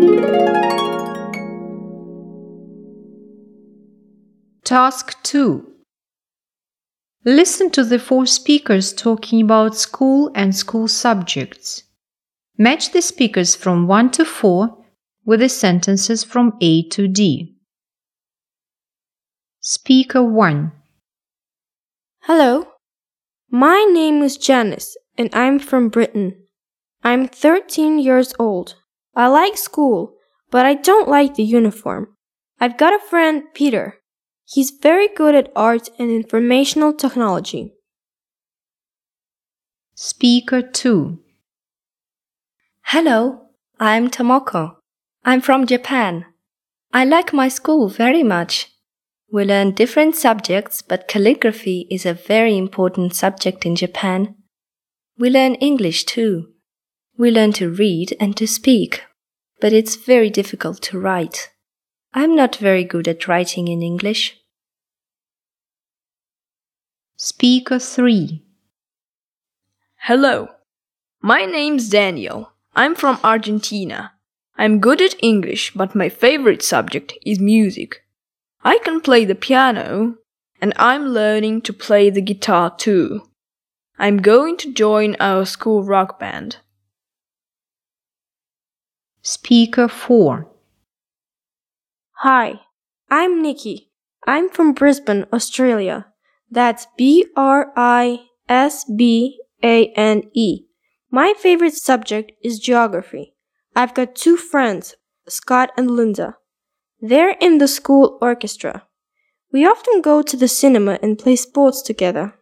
Task 2. Listen to the 4 speakers talking about school and school subjects. Match the speakers from 1 to 4 with the sentences from A to D. Speaker 1. Hello, my name is Janice and I'm from Britain. I'm 13 years old. I like school, but I don't like the uniform. I've got a friend, Peter. He's very good at art and informational technology. Speaker 2. Hello, I'm Tomoko. I'm from Japan. I like my school very much. We learn different subjects, but calligraphy is a very important subject in Japan. We learn English too. We learn to read and to speak, but it's very difficult to write. I'm not very good at writing in English. Speaker 3. Hello, my name's Daniel. I'm from Argentina. I'm good at English, but my favorite subject is music. I can play the piano, and I'm learning to play the guitar too. I'm going to join our school rock band. Speaker 4. Hi, I'm Nikki. I'm from Brisbane, Australia. That's Brisbane. My favorite subject is geography. I've got 2 friends, Scott and Linda. They're in the school orchestra. We often go to the cinema and play sports together.